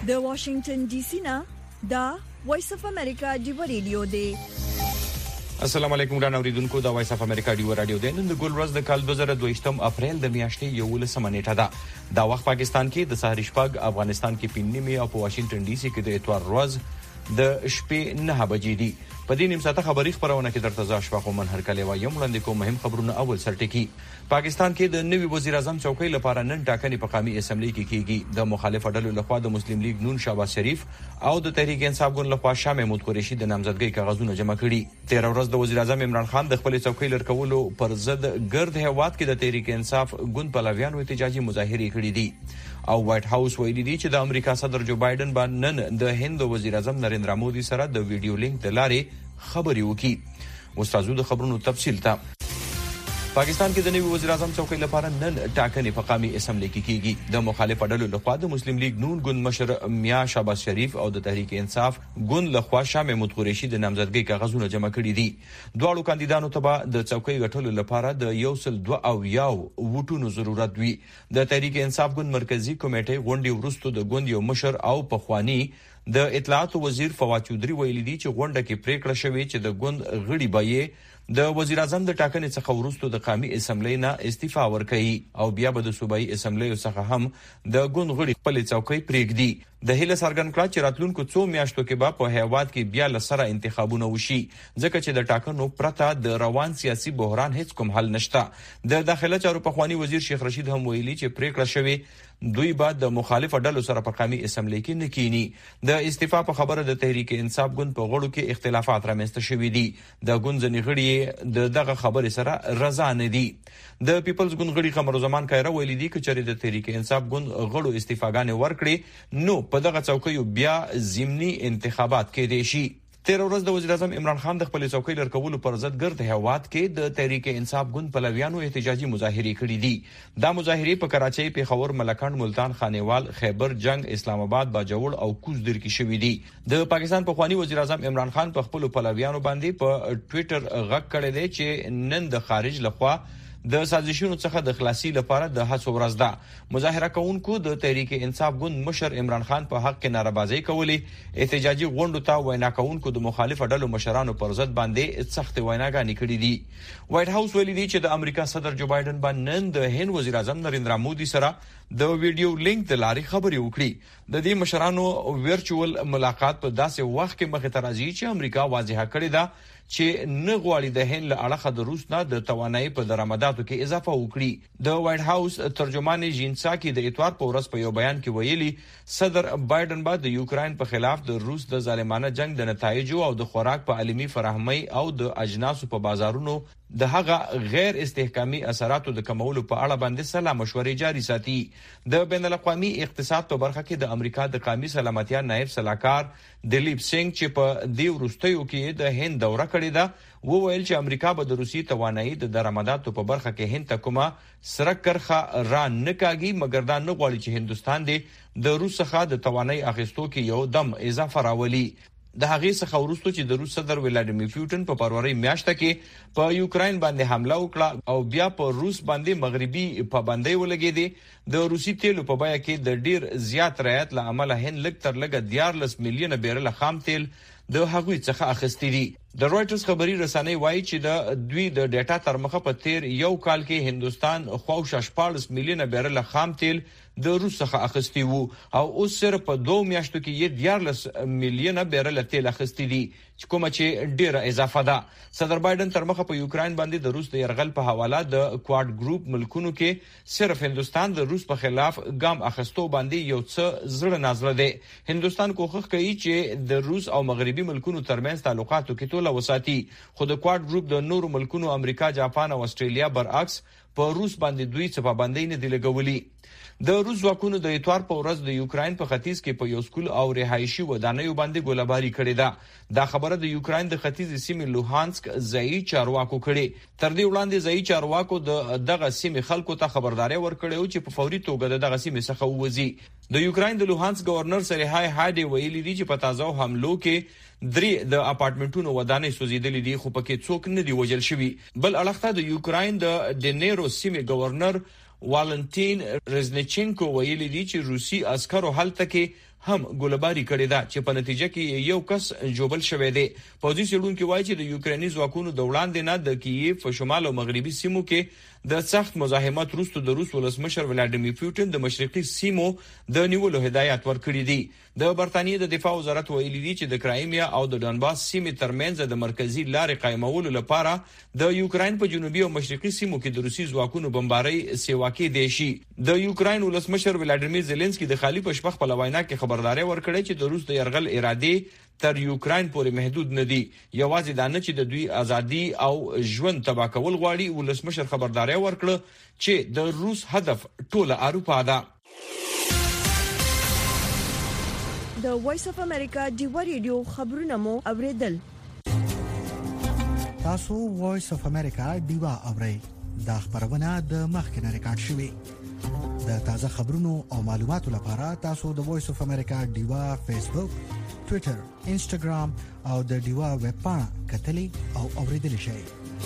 د واشنگټن ډي سي نه دا وایس اف امریکا دی ریډیو دی. السلام علیکم ګران اوریدونکو، دا وایس اف امریکا دی رادیو دی. نن د ګل ورځ د کال 2022 اپریل د میاشتې 11 نیټه ده. دا وخت پاکستان کې د سحر شپږ، افغانستان کې 5 نیمه او په واشنگټن ډي سي کې د اتوار ورځ د شپې 9 بجې دي. په دې نیم ساعته خبري خبرونه کې درته ځا شوخ من هر کله وایم وړاندې کوم مهم خبرونه. اول سرټکی پاکستان کې د نوي وزیر اعظم چوکۍ لپاره نن ټاکنې په قومي اسمبلی کې کیږي. د مخالف ډلو لخوا د مسلم لیگ نون شهباز شریف او د تحریک انصاف ګوند لخوا شاه محمود قریشي د نامزدګۍ کاغذونه جمع کړي. 13 ورځ د وزیر اعظم عمران خان د خپل چوکۍ لرکولو پر ضد ګرد هیواد کې د تحریک انصاف ګوند پلویانو احتجاجي مظاهره کړې دي او وایټ هاوس ویلي دی چې د امریکا صدر جو بایدن باندې نن د هند وزیر اعظم نریندرا مودي سره د ویډیو لینک د لارې خبري وکي. استادو د خبرونو تفصیل ته پاکستان کې د نوي وزیر اعظم چوکۍ لپاره نن ټاکنې په قومي اسمبلی کې کیږي. د مخالف ډلو لخوا د مسلم لیگ نون ګوند مشر میا شهباز شریف او د تحریک انصاف ګوند لخوا شاه محمود قریشي د نامزدګۍ کاغذونه جمع کړي دي. دواړو کاندیدانو ته به د چوکۍ غټلو لپاره د 102 ووټونو ضرورت وي. د تحریک انصاف ګوند مرکزی کمیټې غونډې وروسته د ګوند یو مشر او پخوانی د اطلاعات وزیر فواد چودري ویلي دی چې غونډه کې پریکړه شوې چې د ګوند غړي به د وزیر اعظم د ټاکنې څخه وروسته د قومي اسمبلی نه استعفا ورکړي او بیا به د صوبایي اسمبلی څخه هم د ګوند غړي خپل چوکۍ پریږدي. د هیله څرګند کړه چې راتلونکو 2 میاشتو کې به په هیواد کې بیا لسره انتخابونه وشي ځکه چې د ټاکنو پرته د روان سیاسي بحران هیڅ کوم حل نشته. د داخله چارو پخوانی وزیر شیخ رشید هم ویلي چې پریکړه شوې دوی بعد د مخالف ډلو سره په قومي اسمبلی کې نکینی. د استعفا په خبره د تحریک انصاف ګوند په غړو کې اختلافات رامنځته شوي دي. د ګوند ځینې غړي د دغه خبرې سره رضا نه دي. د پیپلز ګوند غړي قمر زمان کایره ویلي دي چې د تحریک انصاف ګوند غړو استعفاګانې ورکړي نو په دغه چوکۍ بیا ضمني انتخابات کېدای شي. 13 ورځ د وزیر اعظم عمران خان د خپل چوکۍ لرکولو پر ضد ګرد هیواد کې د تحریک انصاف ګوند پلویانو احتجاجي مظاهره کړې دي. دا مظاهره په کراچۍ، پیښور، ملکند، ملتان، خانیوال، خیبر، جنگ، اسلام آباد، باجوړ او کوزدر کې شوې دي. د پاکستان پخوانی وزیر اعظم عمران خان په خپل پلویانو باندې په ټوئیټر غږ کړی دی چې نن د خارج لخوا د سازشونو څخه د خلاصي لپاره د هڅو ورځ ده. مظاهره کوونکو د تحریک انصاف ګوند مشر عمران خان په حق کې نارضایي کولې، احتجاجي غونډو ته وینا کوونکو د مخالف ډلو مشرانو پر ضد باندې سخت ویناګانې کړې دي. وایټ هاوس ویلي دی چې د امریکا صدر جو بایدن باندې نن د هند وزیر اعظم نریندرا مودي سره د ویډیو لینک د لارې خبري وکړي. د دې مشرانو ورچوال ملاقات په داسې وخت کې مخه ترازی چې امریکا واضحه کړې ده چې نه غواړي د هند له اړخه د روس نه د توانایي په درآمداتو کې اضافه وکړي. د وایټ هاوس ترجمان جینساکی د اتوار په ورځ په یو بیان کې ویلي صدر بایدن به د یوکرين په خلاف د روس د ظالمانه جنگ د نتایجو او د خوراک په عالمي فراهمي او د اجناسو په بازارونو د هغه غیر استحکامي اثراتو د کمولو په اړه باندې سلا مشورې جاري ساتي. د بین الاقوامي اقتصاد په برخه کې د امریکا د قومي سلامتیا نائب سلاکار دلیپ سنگ چې په دې وروستیو کې د هند دوره کړې ده وویل چې امریکا به د روسي توانایي د درآمداتو په برخه کې هند ته کومه سره کرخه را نه کاږي مګر دا نه غواړي چې هندستان د روس څخه د توانایي اخیستو کې یو دم اضافه راولي. د هغې څخه وروسته چې د روس صدر ولادیمیر پوتین په فروری میاشت کې په یوکرين باندې حمله وکړه او بیا په روس باندې مغربي پابندۍ ولګېدې، د روسي تیلو په بیه کې د ډیر زیات رعایت له امله هند لږ تر لږه 14 میلیونه بیرل خام تیل د هغوی څخه اخیستی دي. د رويټرز خبري رسنۍ وایي چې د دوی د ډیټا تر مخه په تیر یو کال کې هندستان خواوشا 14 میلیونه بیرل خام تیل د روس څخه اخیستی وو او اوس صرف په 2 میاشتو کې 14 میلیونه بیرل تیل اخیستی دي چې کومه چې ډیره اضافه ده. صدر بایدن تر مخه په یوکرين باندې د روس د يرغل په حواله د کواد ګروپ ملکونو کې صرف هندستان د روس په خلاف ګام اخیستو باندې یو څه زړه نازله دی. هندستان کوښښ کوي چې د روس او مغربي ملکونو ترمنځ تعلقاتو کې توله وساتي، خو د کواد ګروپ د نورو ملکونو امریکا، جاپان او استرالیا برعکس په روس باندې دوی څه پابندۍ نه دی لګولي. د روس ځواکونو د اتوار په ورځ د یوکرين په ختیځ کې په یو سکول او رهایشي ودانیو باندې ګوله‌باري کړې ده. دا خبره د یوکرين د ختیځ سیمې لوهانسک ځایي چارواکو کړې. تر دې وړاندې ځایي چارواکو دغه سیمې خلکو ته خبرداري ورکړې چې په فوري توګه دغه سیمې څخه ووځي. د یوکرين د لوهانسک گورنر سریهای هادي ویلي دی چې په تازه حملو کې 3 د اپارټمنټونو ودانۍ سوځیدلې دي خو پکې څوک نه دی وژل شوی. بل اړخته د یوکرين د ډنیرو سیمې گورنر والنتین رزنچینکو ویلي دی چې روسي عسکرو هلته کې هم ګولباري کړې ده چې په نتیجه کې یو کس جوبل شوی دی. پوځي څېړونکو وایي چې د یوکریني ځواکونو د وړاندې نه د کییف شمال او مغربي سیمو کې د سخت مزاحمت وروسته د روس ولسمشر ولادیمیر پوتین د مشرقي سیمو د نیولو هدایت ورکړی دی. د برتانیې د دفاع وزارت ویلي دی چې د کرایمیا او د ډنباس سیمې ترمنځ د مرکزی لارې قائمولو لپاره د یوکرين په جنوبي او مشرقي سیمو کې د روسي ځواکونو بمباري سیوا کې دی شي. د یوکرين ولسمشر ولادیمیر زيلنسکي د خالي پښپخ په لوینا کې خبرداري ورکړې چې د روس د يرغل اراده تر یوکرين پورې محدود نه دي. یوازې دا نه چې د دوی ازادي او ژوند تبا کول غواړي. ولسمشر خبرداري ورکړه چې د روس هدف ټوله اروپا ده. د وایس اف امریکا ډیو ریډیو خبرونه مو اوریدل. تاسو وایس اف امریکا ډیو اورئ. دا خبرونه د مخکنه ریکارډ شوې. د تازه خبرونو او معلوماتو لپاره تاسو د وایس اف امریکا ډیو فیسبوک، ټوئیټر، انسټاګرام او د ډیو ویب پاڼه کتلي او اوریدل شئ.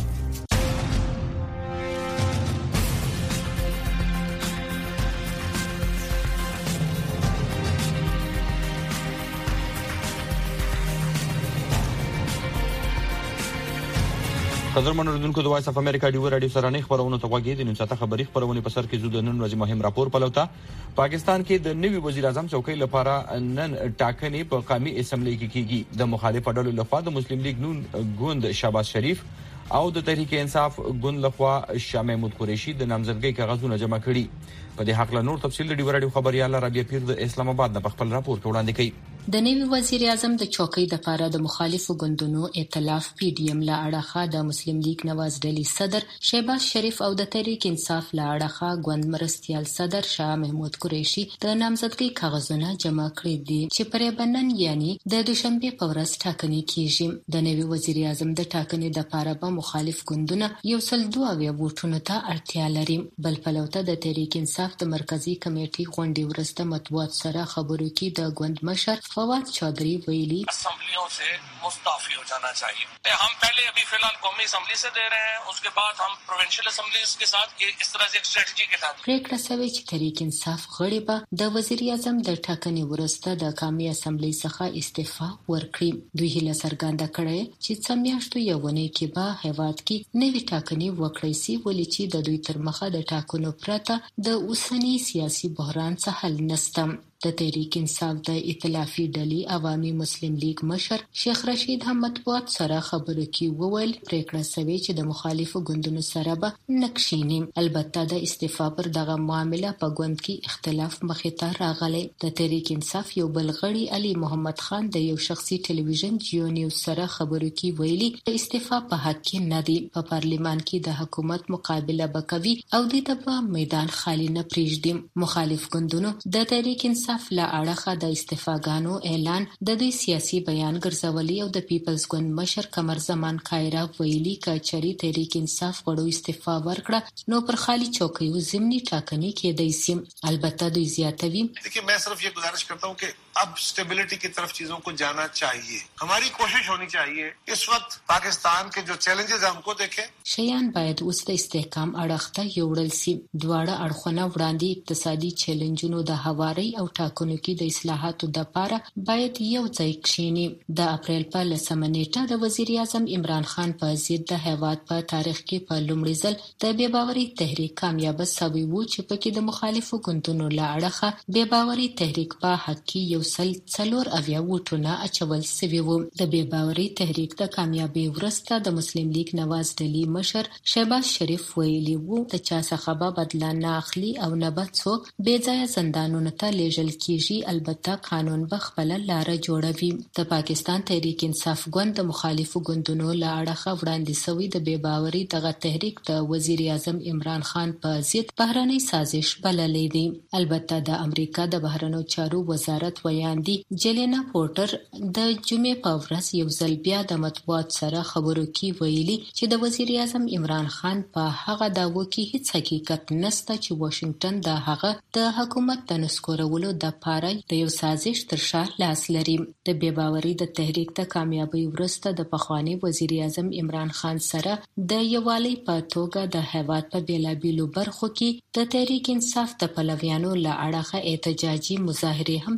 قدرمن اوریدونکو د وایس اف امریکا ډیو رادیو سره نه خبرونه توګه دي. نن ساته خبري خبرونه په سر کې زو د نن ورځې مهم راپور پلوتا. پاکستان کې د نوي وزیر اعظم چوکۍ لپاره نن ټاکنې په قومي اسمبلی کې کیږي. د مخالف ډلو لخوا د مسلم لیگ نون ګوند شهباز شریف او د تحریک انصاف ګوند لخوا شاه محمود قریشي د نامزدګۍ کاغذونه جمع کړي. په دې حق له نور تفصیل د ډیو رادیو خبريال رابعه پیر د اسلام آباد نه خپل راپور وړاندې کوي. د نوي وزیر اعظم د چوکۍ د لپاره د مخالفو ګوندونو ائتلاف پی ډی ایم لا اړخه د مسلم لیگ نواز ډلی صدر شهباز شریف او د تحریک انصاف لا اړخه ګوند مرستيال صدر شاه محمود قریشي د نامزدګۍ کاغذونه جمع کړي دي چې پرې بنن یعنی د دوشنبه په ورځ ټاکنې کیږي. د نوي وزیر اعظم د ټاکنې د لپاره به مخالف ګوندونه 102 ووټونو ته اړتیا لري. بل پلوته د تحریک انصاف د مرکزی کمیټې غونډې ورسته مطبوعات سره خبرو کې د ګوند مشر फवाद चौधरी वैली असम्बलियों से मुस्ताफी हो जाना चाहिए. हम पहले अभी फिलहाल कौमी असम्बली से दे रहे हैं, उसके बाद हम प्रोविंशियल असम्बलीज के साथ इस तरह से एक स्ट्रेटजी के साथ پریکړه شوې چې تحریک انصاف غړي به د وزیر اعظم د ټاکنې ورسته د قومي اسمبلی څخه استعفا ورکړي. دوی هله څرګنده کړې چې څو میاشتو یوونه کې به هیواد کې نوې ټاکنې وکړي سي ولې چې د دوی تر مخه د ټاکنو پرته د اوسنی سیاسي بحران څخه حل نشته. د تحریک انصاف د ائتلافي ډلې عوامي مسلم لیگ مشر شیخ رشید هم مطبوعات سره خبرو کې وویل پریکړه شوې چې د مخالفو ګوندونو سره به نقشینی. البته د استعفا پر دغه معاملې په ګوند کې اختلاف مخې ته راغلی. د تحریک انصاف یو بل غړي علي محمد خان د یو شخصي ټلویزیون جیو نیوز سره خبرو کې ویلي د استعفا په حق کې نه دی. په پارلیمان کې د حکومت مقابله وکوي او د په میدان خالی نه پریږدي. مخالف ګوندونو د تحریک انصاف لا اړخه د استعفاګانو اعلان د دوی سیاسي بیان ګرځولي او د پیپلز ګوند مشر قمر زمان کایرا ویلي کچري تحریک انصاف غړو استعفا ورکړه نو پر خالی چوکیو ضمني ټاکنې کېدای شي. البته دوی زیاتوي देखिए मैं सिर्फ ये गुजारिश करता हूं कि अब स्टेबिलिटी की तरफ चीजों को जाना चाहिए. हमारी कोशिश होनी चाहिए इस वक्त पाकिस्तान के जो चैलेंजेस हैं हमको देखें. شیان باید اوس د استحکام اړخ ته یوړل شي. دواړه اړخونه وړاندې اقتصادي چیلنجونو د هواري او ټاکنو کې د اصلاحاتو د لپاره باید یو ځای کښینی. د اپریل په 10 نیټه د وزیر اعظم عمران خان په ضد د هیواد په تاریخ کې په لومړي ځل د بې باوري تحریک کامیاب شوی و چې پکې د مخالفو ګوندونو له اړخه بې باوري تحریک په حق کې یو سل څلور اویا وټونه اچول شوی وو. د بې باوري تحریک د کامیابی ورسته د مسلم لیگ نواز ډلی مشر شهباز شریف ویلي وو د چا څخه به بدلا نه اخلي او نه به څوک بې ځایه زندانونو ته لیږل کیږي. البته قانون به خپل لار جوړوي. د پاکستان تحریک انصاف ګوند د مخالفو ګوندونو له اړخه وړاندې شوی د بې باوري دغه تحریک د وزیر اعظم عمران خان په ضد بهرنۍ سازش بللې دي. البته د امریکا د بهرنیو چارو وزارت ویاندي جلینا پورټر د جمعې په ورځ یو ځل بیا د مطبوعات سره خبرو کې ویلي چې د وزیر اعظم عمران خان په هغه داوو کې هیڅ حقیقت نشته چې واشنگټن د هغه د حکومت د نسکورولو د پاره د یو سازش تر شا لاس لري. د بې باوري د تحریک د کامیابی ورسته د پخوانی وزیر اعظم عمران خان سره د یووالي په توګه د هیواد په بیلابیلو برخو کې د تحریک انصاف د پلویانو له اړخه احتجاجي مظاهره هم شوې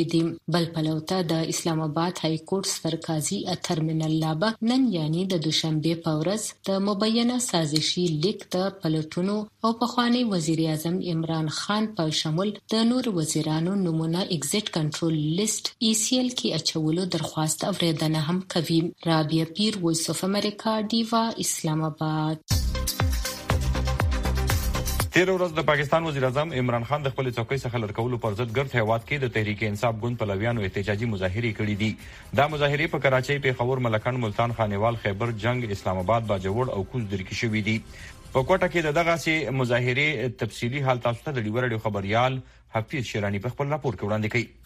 شوې دي. بل پلوته د اسلام آباد های کورټ ستر قاضي اطهر من الله به نن یعنی د دوشنبه په ورځ د مبینه سازشي لیک د پلټونو او پخوانی وزیر اعظم عمران خان په شمول د نور وزیرانو نمونه ایگزیټ کنټرول لیست ECL کې اچولو درخواست اوریدنه هم کوي. رابعه پیر، وایس اف امریکا، دیوا، اسلام آباد. تیر ورځ د پاکستان وزیر اعظم عمران خان د خپل څوکۍ څخه لړکولو پر ضد ګرد هیواد کې د تحریک انصاف ګوند پلویانو احتجاجي مظاهرې کړې دي. دا مظاهرې په کراچۍ، پیښور، ملکان، ملتان، خانیوال، خیبر، جنگ، اسلام آباد، باجوړ او کوزدری کې شوې دي. په کوټه کې دغه سي مظاهرې تفصيلي حال تاسو ته د ډیور رادیو خبريال حفیظ شیرانی په خپل راپور کې وړاندې کړي.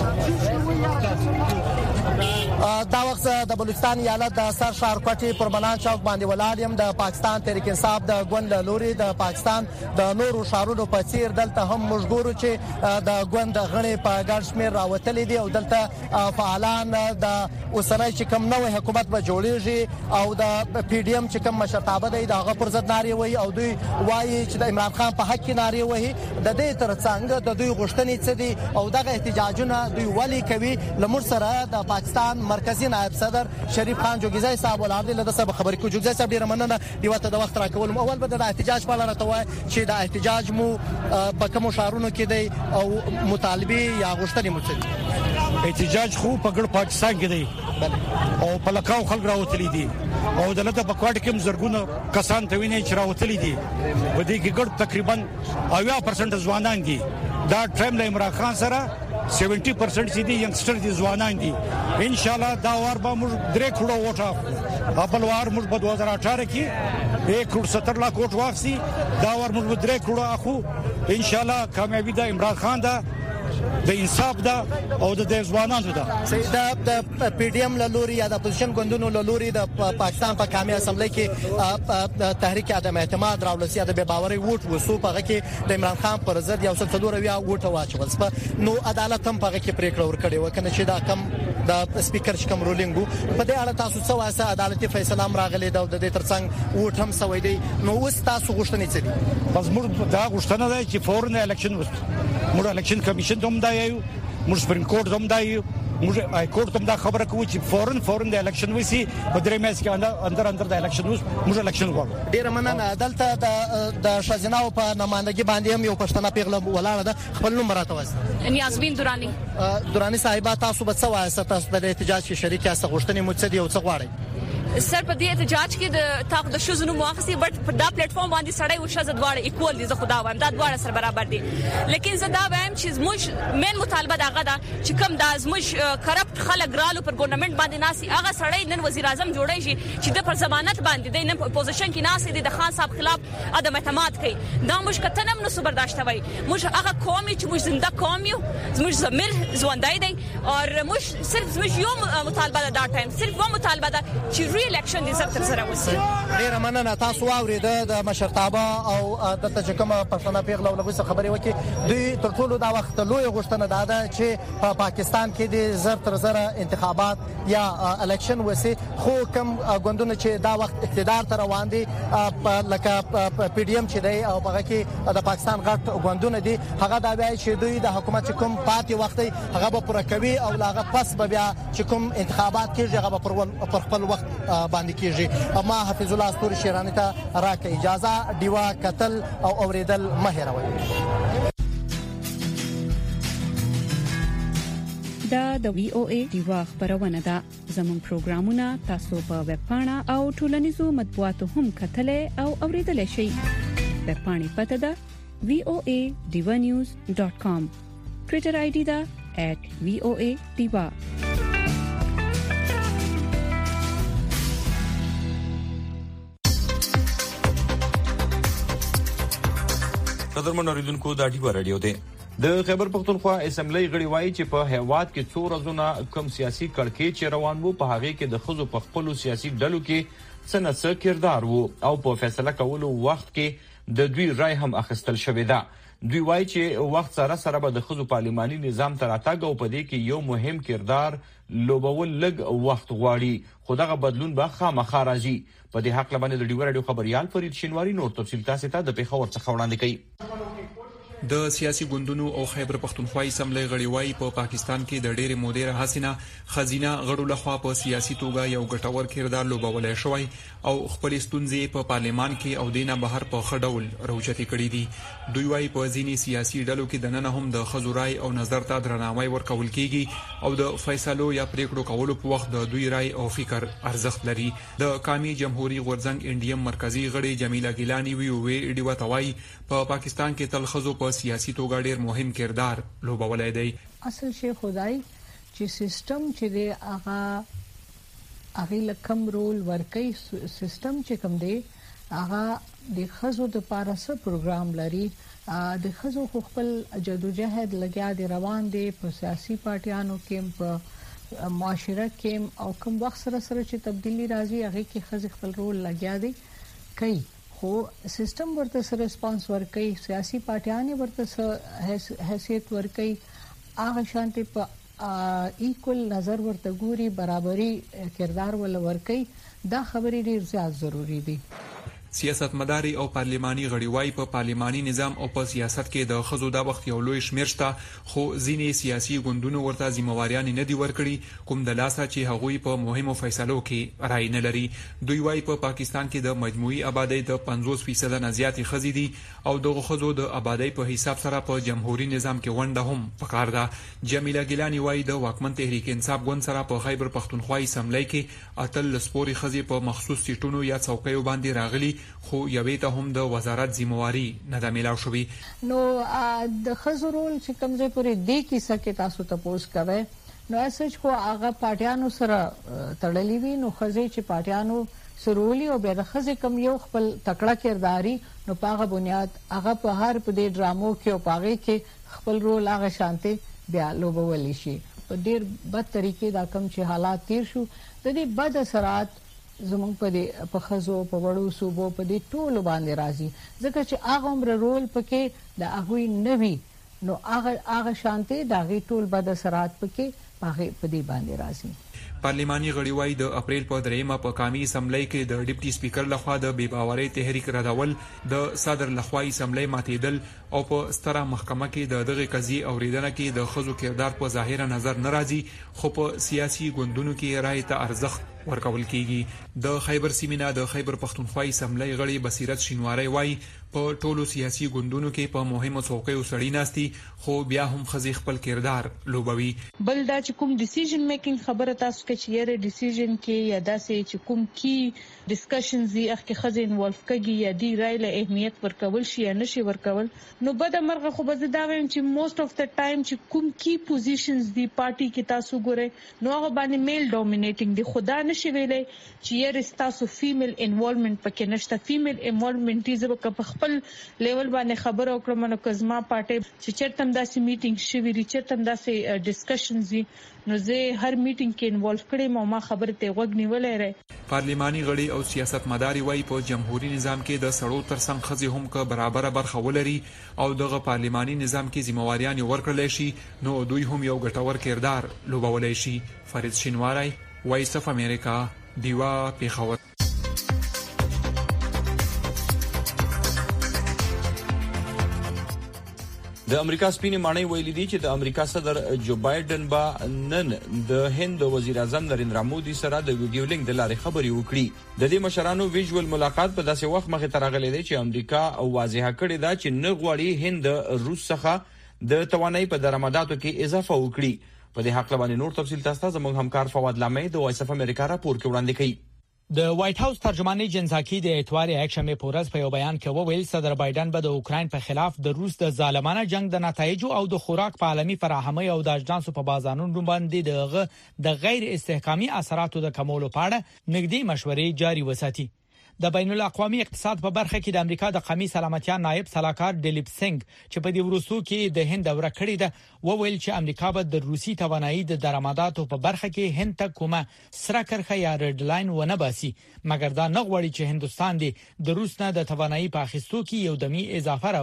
دا وخت د بلوچستان ایالت د سر ښارکوټي پر بلان چوک باندې ولاړ یم. د پاکستان تحریک انصاف د ګوند له لوري د پاکستان د نورو ښارونو په څیر دلته هم موږ ګورو چې د ګوند غړي په ګډ شمېر راوتلي دي او دلته فعالان د اوسنۍ چې کوم نوې حکومت به جوړیږي او د PDM چې کوم مشرتابه دی د هغه پر ضد نارې وایي او دوی وایي چې د عمران خان په حق کې نارې وایي. د دې ترڅنګ د دوی غوښتنې څه دي او دغه احتجاجونه دوی ولې کوي؟ لمر سره د پاکستان مرکزی نائب صدر شریف خان جوګیزای صاحب ولادي له سبب خبرې کو. جوګیزای صاحب ډیر مننه دی وته د وخت راکول. اول به د احتجاج په اړه راته وای چې د احتجاج مو په کوم شهرونو کې دی او مطالبه یا غوښتنې مو څه؟ احتجاج خو په ګډ پاکستان کې دی او په لکاو خلک راوتلي دي او دلته په کوټ کې زرګونه کسان ته ویني چې راوتلي دي. په دې کې ګډ تقریبا 80% ځوانان دي. دا ټایم له عمران خان سره 70% سي دي ینګسټر دي، ځوانان دي. ان شاء الله دا وار به موږ 3 کروڑ ووټ خپل وار موږ په 2018 کې 1 کروڑ 70 لک ووټ واخسي. دا وار موږ 3 کروڑ اخو. ان شاء الله کامیابی د عمران خان دا د انصاف دا او د ځوانانو دا د PDM له لوري یا د اپوزیشن ګوندونو له لوري د پاکستان په قومي اسمبلی کې تحریک عدم اعتماد راولسي د بے باوري ووټ وسو په کې د عمران خان پر ضد یو څه څلور ووټ واچول. نو عدالت هم په کې پریکړه ورکړې وکنه چې دا کم د سپیکر چې کوم رولینګ په دې اړه تاسو څه واسه عدالتي فیصله هم راغلي دا د دې ترڅنګ ووټ هم سوي دي. نو اوس تاسو غوښتنې څه دي؟ بس موږ دا غوښتنه ده چې فورن الیکشن وشي. موږ الیکشن کمیشن ته هم دا یو، موږ سپریم کورټ ته هم دا یو، موږ های کورټ ته هم دا خبره کوو چې فورن د الیکشن وشي. په درې میاشتې کې اندر د الیکشن وشي. موږ الیکشن غواړو. ډیر مننه. دلته د شزیناو په نمائندګي باندې هم یو پښتنه پیغله ولاړه ده. خپل نوم راته وایي. نیازبین درانی صاحبہ تاسو به څه وایي؟ تاسو د احتجاج کې شریک یاست، غوښتنې مو څه دي او څه غواړئ؟ سر په دې احتجاج کې د تاق د شوزونو مؤاخذي بټ په دا پلیټ فارم باندې سړی او شزه دواړه ایکوال دي. زه خدا وایم دا دواړه سره برابر دي. لیکن زه دا وایم چې زموږ مین مطالبه دغه ده چې کوم دا زموږ کرپټ خلک رالو پر ګورنمنت باندې ناسي هغه سړی نن وزیر اعظم جوړی شي چې د پر ضمانت باندې د نن اپوزیشن کې ناسي دي د خان صاحب خلاف عدم اعتماد کوي. دا موږ کتنم نو برداشت وای. موږ هغه قوم چې موږ زنده قوم یو، زموږ ضمیر ژوندۍ دی او موږ صرف زموږ یو مطالبه ده دا ټایم صرف و مطالبه ده چې ری الیکشن دي زر تر سره وسی. ډیر مننه. تاسو واورید د مشرتابه او د تجکمه پښتنه پیغله ولغوسه خبرې وکي. دوی تر ټولو دا وخت لوی غوښتنه ده چې په پاکستان کې د زر تر زره انتخابات یا الیکشن وسی. خو کوم ګوندونه چې دا وخت اقتدار ته روان دي لکه PDM چې دی او هغه کې د پاکستان غټ ګوندونه دي، هغه دا وایي چې دوی د حکومت کوم پاتې وخت هغه به پوره کوي او هغه پس به بیا چې کوم انتخابات کېږي هغه به پر خپل وخت باندې کېږي. ما حفیظ الله استوري شیرانی ته راکې اجازه. دیوا قتل او اوریدل مه هېروئ. دا د VOA دیوا خبرونه ده. زموږ پروګرامونه تاسو په ویب پاڼه او ټولنیزو مطبوعاتو هم کتلای او اوریدلای شئ. ویب پاڼې پته ده voadewanews.com. ټویټر آی ډي ده @voadiva. قدرمن اوریدونکو دا ډیو رادیو دی. د خیبر پختونخوا اسمبلی غړي وایي چې په هیواد کې څو ورځې کم سیاسي کړکېچ روان وو. په هغه کې د خزو په خپل سیاسي ډلو کې څه کردار وو او په فیصله کولو وخت کې د دوی رائے هم اخیستل شوې ده. دوی وایي چې وخت سره سره به د خزو پارلماني نظام ته راتګ او په دې کې یو مهم کردار لوبول لګ وخت غواړي، خو دغه بدلون به خامخا راځي. په دې حق لبنه د ډیو رادیو خبريال فرید شینواری نور تفصیل تاسو ته د پیښور څخه وړاندې کوي. د سیاسي ګوندونو او خیبر پښتونخوا اسمبلی غړیوای په پاکستان کې د ډېرې مودې حسینه خزینه غړو لخوا په سیاسي توګه یو ګټور کردار لوبولای شوی او خپل ستونزې په پارلمان کې او دینه بهر په خډول روچتي کړې دي. دوی وايي په ځینی سیاسي ډلو کې د نن هم د خزورای او نظر ته درناوی ورکول کیږي او د فیصلو یا پریکړو کولو په وخت د دوی رائے او فکر ارزښت لري. د قومي جمهوریت غورځنګ انډیم مرکزی غړي جمیله ګیلانی وی ډیو توای په پاکستان کې تل خزو په سیاسي توګه ډیر مهم کردار لوبولای دی. اصل شی خدای چې سیستم چې دی هغه لکم رول ورکي سیستم چې کوم دی هغه د خزو د پارسه پروګرام لري. د خزو خپل جدوجہد لګیا دی روان دی په سیاسي پارټیانو کې په معاشره کې او کوم وخت سره چې تبدیلی راځي هغه کې خزو خپل رول لګیا دی کوي خو سیستم ورته سره ریسپانس ورکي سیاسي پارټیانې ورته حیثیت ورکي هغه شانتي په ایکول نظر ورته ګوري برابرۍ کردار ول ورکي دا خبرې ډیر زیات ضروری دي. سیاستمداري او پارلماني غړیوای په پارلماني نظام او په سیاست کې د خزو د وخت یو لوی شمیر شته خو ځینې سیاسي ګوندونو ورته ځمواريان نه دی ورکړي کوم د لاسه چې هغوی په مهمو فیصلو کې رائے نه لري. دوی وايي په پاکستان کې د مجموعي آبادی د 50% نه زیاتې خزې دي او دغه خزو د آبادی په حساب سره په جمهوریت نظام کې ونده هم پکار ده. جمیله ګیلانی وايي د واکمن تحریک انصاف ګوند سره په خیبر پښتونخوا اسمبلی کې اتل لسپوري خزې په مخصوص سیټونو یا څوکیو باندې راغلي خو یوې ته هم د وزارت ذمہواری نه د ملاو شوی. نو د خزو رول چې کمزې پورې دی کیسه کې تاسو تاسو کوي نو اساس خو هغه پارټیانو سره تړلې وي نو خزې چې پارټیانو سرولي او به د خزې کم یو خپل تکړه کرداري نو پاغه بنیاد هغه په هر په دې ډرامو کې او پاغه کې خپل رول هغه شانتي بیا لوبول شي په ډیر بد طریقې دا کم چې حالات تیر شو د دې بد اثرات زمونږ په خزو په وړو صوبو په دې ټولو باندې راځي ځکه چې هغه عمر رول پکې د هغوی نوي نو هغه شانتي د هغې ټول بد اثرات پکې په دې باندې راځي. پارلماني غړیوای د اپریل په 3 په قومي اسمبلی کې د ډیپټي سپیکر لخوا د بې باورۍ تحریک ردول د صدر لخوا اسمبلی ماتیدل او په ستره محکمه کې د دغه قضیې اوریدنه کې د خزو کردار په ظاهره نظر ناراضي خو په سیاسي ګوندونو کې رائے ته ارزښت ورکول کیږي. د خیبر سیمینا د خیبر پښتونخوا اسمبلی غړي بصیرت شینواری وايي په ټولو سیاسي ګوندونو کې په مهمو څوکیو سړی ناستي خو بیا هم خزي خپل کردار لوبوي. بل دا چې کوم ډیسیژن میکینګ خبره تاسو کې چې یره ډیسیژن کې یا داسې چې کوم کی ډسکشنز یې اخکې خزي انوالو کیږي یا دی رائے له اهمیت ورکول شي یا نشي ورکول نو بد مرغه خو به دا وایم چې موست اف د ټایم چې کوم کی پوزیشنز دی پارټي کې تاسو ګورئ نو هغه باندې میل ډومینیټینګ دی خدا نشي ویلای چې یره تاسو فیمیل انوالومنت پکې نشته. فیمیل انوالومنت یې زبر په خپل لیول باندې خبر او کړم نو کزما پارټي چې چرته داسې میټینګ شوی ری چرته داسې ډسکشنز نو زه هر میټینګ کې انوالو کړم او ما خبره ته وګ نیولې ره. پارلماني غړي او سیاستمداري وايي په جمهوریت نظام کې د سړو ترڅنګ خزي هم که برابر برخه ولري او دغه پارلماني نظام کې ذمہواریان ورکړل شي نو دوی هم یو ګټور کردار لوبولای شي. فرید شینواری وایس اف امریکا دیوا پیښور. د امریکا سپینې ماڼۍ ویلي دي چې د امریکا صدر جو بایدن با نن د هند وزیر اعظم نریندرا مودي سره د ویډیو لینک د لارې خبرې وکړي. د دې مشرانو ویژوال ملاقات په داسې وخت مخې ته راغلی دی چې امریکا واضحه کړې ده چې نه غواړي هند روس څخه د توانایي په درآمداتو کې اضافه وکړي. په دې حق باندې نور تفصیل تاسو زموږ همکار فواد لامې د وایس اف امریکا راپور کې وړاندې کړي. د وایټ هاوس ترجمانې جنزاکی د اتوار یکشنبه پورز په یو بیان کې وویل صدر بایدن به د اوکراین په خلاف د روس د ظالمانه جنگ د نتایجو او د خوراک په عالمي فراهمي او د اجناسو په بازارونو باندې د غیر استحکامي اثراتو د کمولو په اړه نږدې مشورې جاري وساتي. د بین الاقوامي اقتصاد په برخه کې د امریکا د قومي سلامتیا نائب سلاکار دلیپ سنگ چې په دې ورسو کې د هند دوره کړې ده وویل چې امریکا به د روسي توانایي د درآمداتو په برخه کې هند ته کومه سره کرخه یا ریډ لاین ونه باسي مګر دا نه غواړي چې هندستان د روس نه د توانایي په اخیستو کې یو دمي اضافه راولي.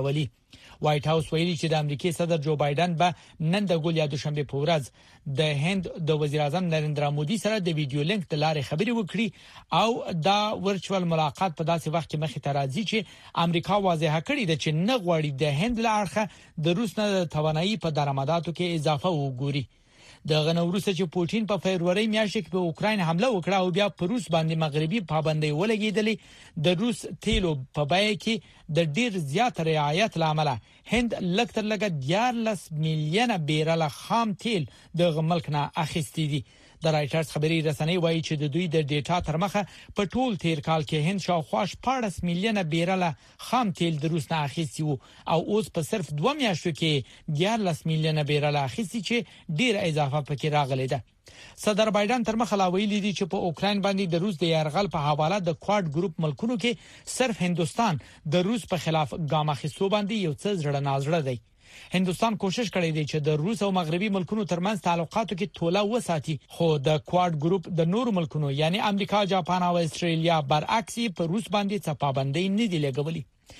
وایټ هاوس ویلي چې د امریکای صدر جو بایدن به نن د ګول یا دوشنبه په ورځ د هند د وزیر اعظم نریندرا مودي سره د ویډیو لینک د لارې خبرې وکړي او دا ورچوال ملاقات په داسې وخت کې مخې ته راځي چې امریکا واضح کړې ده چې نه غواړي د هند له اړخه د روس نه د توانایي په درآمداتو کې اضافه وګوري. د غنوروسه چې پوتین په فبرवरी میاشت کې په اوکراین حمله وکړه او بیا په روس باندې مغربي پابندۍ ولګېدلې د روس تیلو په بیه کې د ډیر زیات رعایت لامل هند لکتر لګ 11 میلیونه بیرل خام تیل د ملک نه اخیستي دي. د رایټرز خبري رسنۍ وایي چې د دوی د ډیټا تر مخه په ټول تیر کال کې هند شاوخوا 14 میلیونه بیرل خام تیل د روس نه اخیستي وو او اوس په صرف 2 میاشتو کې 11 میلیونه بیرل اخیستي چې ډیر اضافه پکې راغلې ده. صدر بایدن تر مخه لا ویلي دي چې په اوکراین باندې د روس د یرغل په حواله د کواد ګروپ ملکونو کې صرف هندستان د روس په خلاف ګام اخیستو باندې یو څه زړه نازړه دی. هندستان کوشش کړی دی چې د روس او مغربي ملکونو ترمنځ تعلقاتو کې توله وساتي خو د کواد ګروپ د نورو ملکونو یعنی امریکا، جاپان او استرالیا برعکس په روس باندې څه پابندۍ نه دی لګولې.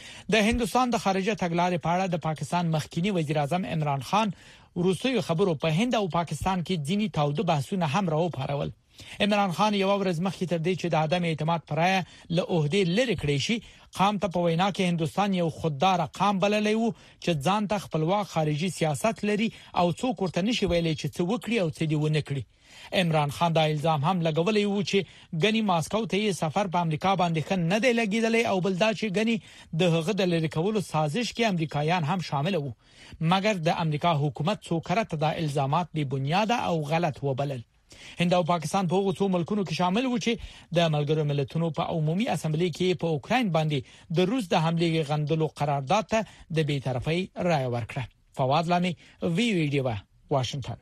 د هندستان د خارجه تګلارې په اړه د پاکستان مخکینی وزیر اعظم عمران خان روسي خبرو په هند او پاکستان کې ځینی تاوده بحثونه هم راوپارول. عمران خان یو ورځ مخکې تر دې چې د عدم اعتماد پرای له عہده لری کړی شي قام ته په وینا کې هندستان یو خوددار قام بللی وو چې ځان ته خپلواک خارجي سیاست لري او څوک ورته نشي ویلي چې څه وکړي او څه دی ونه کړي. عمران خان دا الزام هم لګولې وو چې غني ماسکو ته یې سفر په امریکا باندې خن نه دی لګیدلی او بل دا چې غني د هغه د لری کولو سازش کې امریکایان هم شامل وو مګر د امریکا حکومت څوکرته دا الزامات بې بنیاد او غلط وبلل. هند او پاکستان په هغو ملکونو کې شامل وو چې د ملګرو ملتونو په عمومي اسمبلی کې په اوکراین باندې د روس د حملې غندلو قرارداد ته د بی‌طرفۍ رائے ورکړه. فواد لامي وی ویډیو واشنگټن.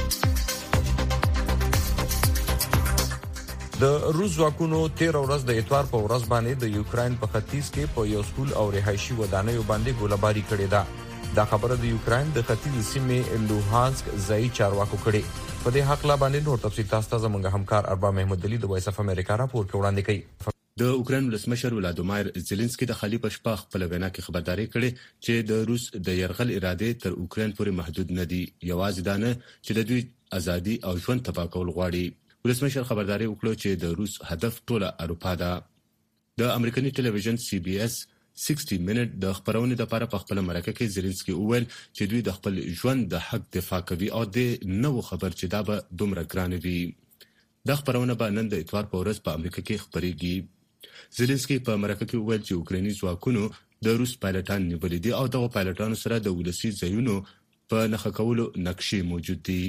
د روس ځواکونو 13 ورځ د اتوار په ورځ باندې د یوکرين په ختیځ کې په یو سکول او رهایشي ودانیو باندې ګوله‌باري کړې ده. دا خبره د یوکرين د ختیځ سیمې لوهانسک ځای چارواکو کړې. په دې حق لا باندې نور تفصیل تاسو ته زموږ همکار اربا محمد علي د وایس اف امریکا راپور وړاندې کوي. د اوکراین ولسمشر ولادیمیر زيلنسکي د خالي پشپا خپل وینا کې خبرداري کړې چې د روس د يرغل اراده تر اوکراین پورې محدود نه دي، یوازې دا نه چې د دوی ازادي او ژوند تباه کول غواړي. ولسمشر خبرداري وکړه چې د روس هدف ټوله اروپا ده. د امریکایي ټلویزیون CBS 60 منټ د خبرونې لپاره په خپل مرکه کې زيلنسکي وویل چې دوی د خپل ژوند د حق دفاع کوي او د نو خبر چې دا به دومره ګران وي. د خبرونه به نن د اتوار په ورځ په امریکا کې خبريږي. زيلنسکي په مرکه کې وویل چې اوکرایني ځواکونو د روس پایلټان نیولې دي او دغه پایلټانو سره د ولسی ځایونو په نخښه کولو نقشې موجود دي.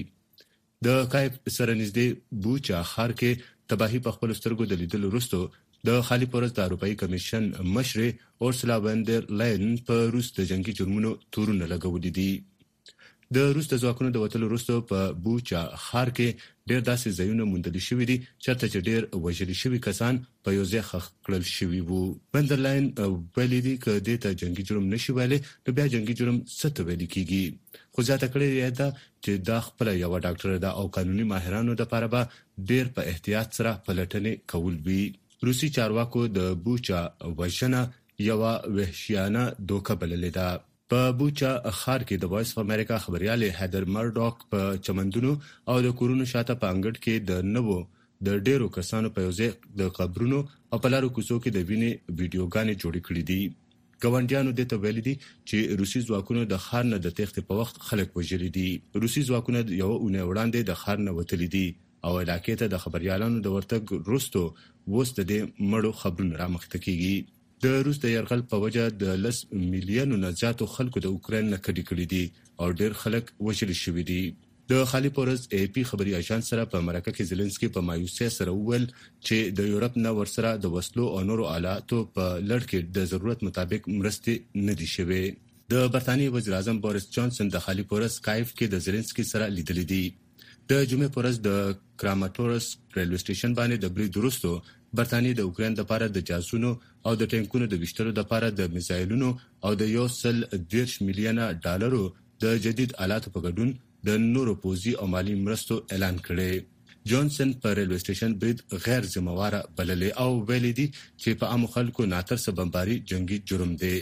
د کایف سره نږدې بوچا ښار کې تباہي په خپل سترګو د لیدلو وروسته د خالي پرز د اروپאי کمیشن مشر اورسلا وندر لاین په روس د جنگي جرمونو تورونه لګولې دي. د روس د ځواکونو د وټل وروسته په بوچا ښار کې ډېر داسې ځایونه موندل شوي دي چې ته ډېر وژل شوي کسان په یو ځای خښ کړل شوي وو. وندر لاین ویلي دي چې د ته جنگي جرم نشي ویلي نو بیا جنگي جرم څه ته ویل کیږي. خو ځاته کړی دا چې دا خپل یو ډاکټر دا او قانوني ماهرانو لپاره به ډېر په احتیاط سره پلټنې کول وي. روسي چارواکو د بوچا وژنه یو وحشیانه دوکه بللې ده. په بوچا ښار کې د وایس اف امریکا خبريال هیدر مرډوک په چمندونو او د کورونو شاته په انګړ کې د نوو د ډیرو کسانو په یوځای د قبرونو او په لارو کوڅو کې د وینې ویډیوګانې جوړې کړې دي. ګاونډیانو د ته ویل دي چې روسي ځواکونو د ښار نه د تخت په وخت خلک وژلي دي. روسي ځواکونه یو اونۍ وړاندې د ښار نه وتلي دي او علاقې ته د خبريالانو د ورتګ وروسته وسته د مړو خبرونه رامخته کیږي. د روس د يرغل په وجه د 10 میلیونو نه زیاتو خلکو د اوکراین نه کډي کړي دي او ډېر خلک وژل شوي دي. د خالي پورز AP خبري اژانس سره په مرکه کې زيلنسکي په مایوسۍ سره وویل چې د یورپ نه ورسره د وسلو او نورو آلاتو په لړ کې د ضرورت مطابق مرستې نه دي شوي. د برتانیې وزیر اعظم بوریس جانسن د خالي پورز کایف کې د زيلنسکي سره لیدل دي. د جمعې پرز د کراماټورس ریلوی سټیشن باندې د برید وروسته برتانیې د اوکراین لپاره د جاسونو او د ټینکونو د وشتلو لپاره د میزایلونو او د 1.3 میلیونه ډالرو د جدید آلاتو په ګډون د نورو پوزي او مالی مرستو اعلان کړي. جانسن په ریلوی سټیشن برید غیر ذمہواره بللې او ویلي دي چې په عام خلکو ناترسه بمباري جنگي جرم دی.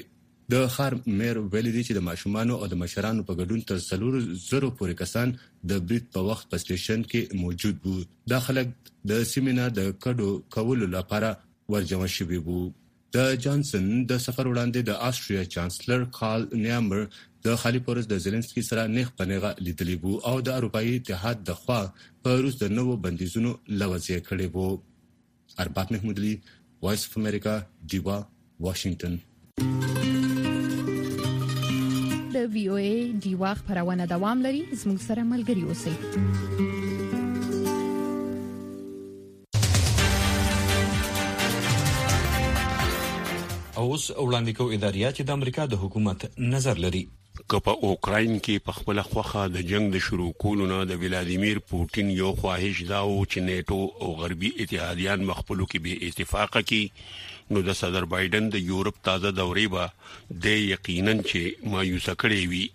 د خار میر ویل دي چې د ماشومان او د مشرانو په ګډون تر 300 پورې کسان د بریټ په وخت په سټیشن کې موجود وو. دا خلک د سیمینار د کډو کولو لپاره ورجمع شوي وو. د جانسن د سفر وړاندې د آسټریا چانسلر کارل نیامر د خالي پورس د زيلنسکي سره نیغ په نیغه لیدلی وو او د اروپאי اتحاد د خوا په روس د نوو بندیزونو لوځي کړي وو. ارباب محمود علي، وایس اف امریکا، دیوا، واشنگټن. د وی او ای دیوا خبرونه دوام لري. زموږ سره ملګري اوسئ. اوس وړاندې کوو اداريات چې د امریکا د حکومت نظر لري. که په اوکراین کې په خپل خوخه د جنگ د شروع کولو نه د ولادیمیر پوتین یو خواهش دا و چې نیټو او غربي اتحادیان مخبلو کې به اتفاق کړي نو د صدر بایدن د یورپ تازه دورې به د یقینا چې مایوسه کړي وي.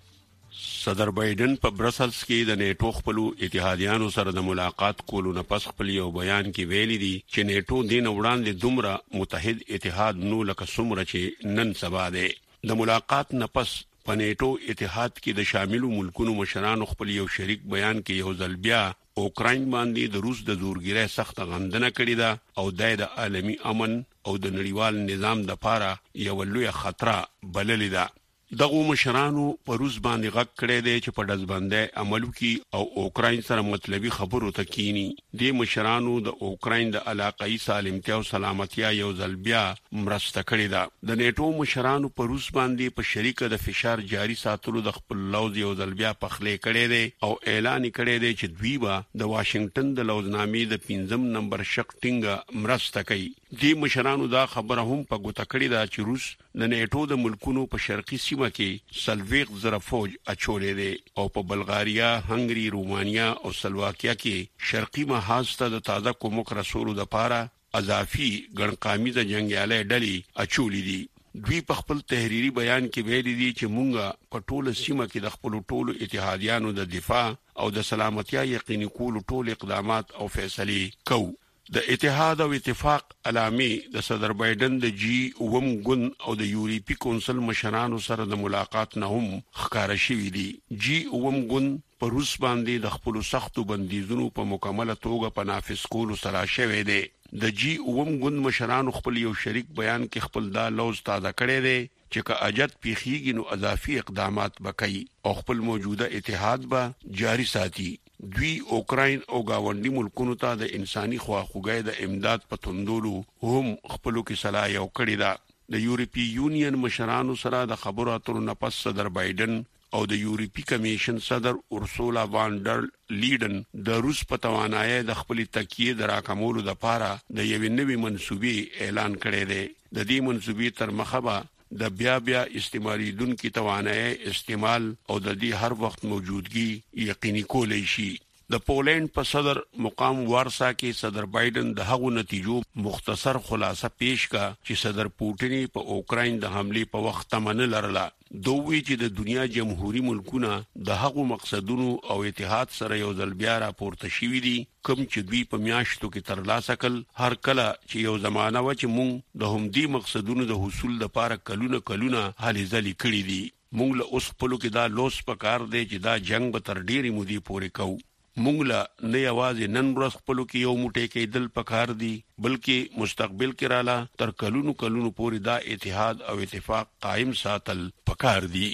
صدر بایدن په برسلز کې د نیټو خپل اتحادیانو سره د ملاقات کولو نه پس خپل یو بیان کې ویلي دي چې نیټو دین وړاندې دومره متحد اتحاد نو لکه څومره چې نن سبا ده. د ملاقات نه پس په نیټو اتحاد کې د شاملو ملکونو مشرانو خپل یو شریک بیان کې یو ځل بیا اوکراین باندې د روس د زورګیرۍ سخت غندنه کړې ده او د عالمي امن او د نړیوال نظام لپاره یو لوی خطر بللې ده. دغه مشرانو په روس باندې غږ کړی دی چې په دزبندۍ عمل وکړي او اوکراین سره مطلبي خبرو ته کینی. د مشرانو د اوکراین د علاقائی سالمتیا او سلامتیا یو ځل بیا مرسته کړې ده. د نیټو مشرانو په روس باندې په شریکه د فشار جاری ساتلو د خپل لوز یو ځل بیا پخلې کړی دی او اعلان کړی دی چې دوی به د واشنگټن د لوزنامې د 5 نمبر شق ټینګه مرسته کوي. د مشرانو دا خبره هم په ګوته کړې ده چې روس د نیټو د ملکونو په شرقي سیمه کې سلويق زره فوج اچولې دي او په بلغاریا، هنګری، رومانیا او سلواکیا کې شرقي محاذ ته د تازه کومک رسولو لپاره اضافي ګڼقامیزه جنگیالي ډلې اچولې دي. دوی په خپل تحریری بیان کې ویلي دي چې مونږه په ټوله سیمه کې د خپل ټولو اتحادیانو د دفاع او د سلامتیا یقیني کولو ټول اقدامات او فیصلې کوو. د اتحاد او اتفاق علامې د صدر بایدن د G7 ګوند او د یورپی کونسل مشرانو سره د ملاقات نه هم ښکارا شوې دي. G7 ګوند په روس باندې د خپل سختو بندیزونو په مکمله توګه په نافذ کولو سره شوې دي. د G7 ګوند مشرانو خپل یو شریک بیان کې خپل دا لوز تازه کړی دی چې که اجت پیخیږي نو اضافي اقدامات وکړي او خپل موجوده اتحاد به جاری ساتي. دوی اوکراین او گاونډي ملکونو ته د انساني خواخوږۍ د امداد په توندولو هم خپلو کې صلاح یو کړی ده. د یورپی یونین مشرانو سره د خبرو اترو نه پس صدر بایدن او د یورپی کمیشن صدر اورسولا وان ډر لیډن د روس په توانایي د خپل تکیه دراکمولو لپاره د یوې نوې منسوبې اعلان کړی دی. د دې منسوبې تر مخه به د بیا استعمالیدونکو توانایي استعمال او د دې هر وخت موجودګي یقیني کولای شي. د پولند په صدر مقام وارسا کې صدر بایدن د هغو نتیجو مختصر خلاصه پیش کا چې صدر پوتین په اوکراین د حمله په وخت تمنه لرله. دوی چې د دنیا جمهوریت ملکونه د هغو مقصدونو او اتحاد سره یو ځل بیا راپورته شوي دي کوم چې دوی په میاشتو کې ترلاسه کړل. هر کله چې یو زمانہ و چې مونږ د همدې مقصدونو د حصول لپاره کلونه هلې ځلې کړې دي. مونږ له اوس خپلو کې دا لوس پکار دی چې دا جنگ به تر ډېرې مودې پورې کوو. مونږ له نه یوازې نن ورځ خپلو کې یو موټی کېدل پکار دي بلکې مستقبل کې رااله تر کلونو پورې دا اتحاد او اتفاق قائم ساتل پکار دي.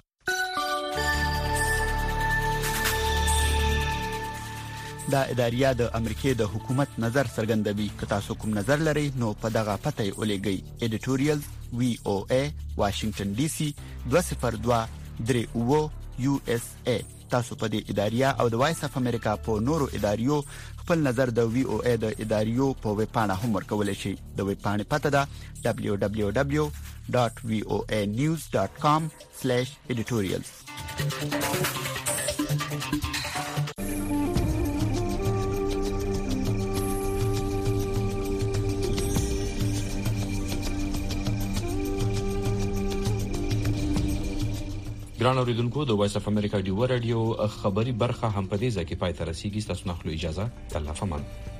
دا اداریا د امریکای د حکومت نظر څرګندوي. که تاسو کوم نظر لرئ نو په دغه پته ولېږئ. editorial VOA Washington DC 202 USA. تاسو په دې اداریا او د وایس اف امریکا په نورو اداریو خپل نظر د VOA د اداریو په ویب پاڼه هم ورکولای شئ. د ویب پاڼې پته ده www.voanews.com/editorials. ګران اوریدونکو د وایس اف امریکا ډیو رادیو خبری برخه هم په دې ځکه پای ته رسیدي. تاسو نه خلو اجازه الله فمان.